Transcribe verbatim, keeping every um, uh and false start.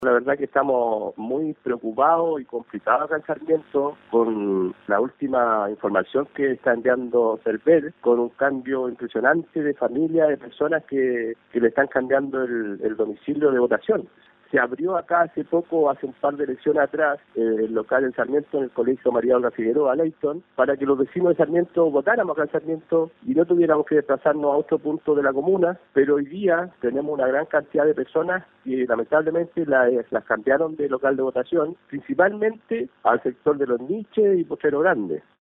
La verdad que estamos muy preocupados y complicados acá en Sarmiento con la última información que está enviando Cervel, con un cambio impresionante de familias, de personas que, que le están cambiando el, el domicilio de votación. Se abrió acá hace poco, hace un par de elecciones atrás, eh, el local en Sarmiento, en el Colegio María Olga Figueroa, Leyton, para que los vecinos de Sarmiento votáramos acá en Sarmiento y no tuviéramos que desplazarnos a otro punto de la comuna, pero hoy día tenemos una gran cantidad de personas que lamentablemente la, las cambiaron de local de votación, principalmente al sector de los Niches y Potrero Grande.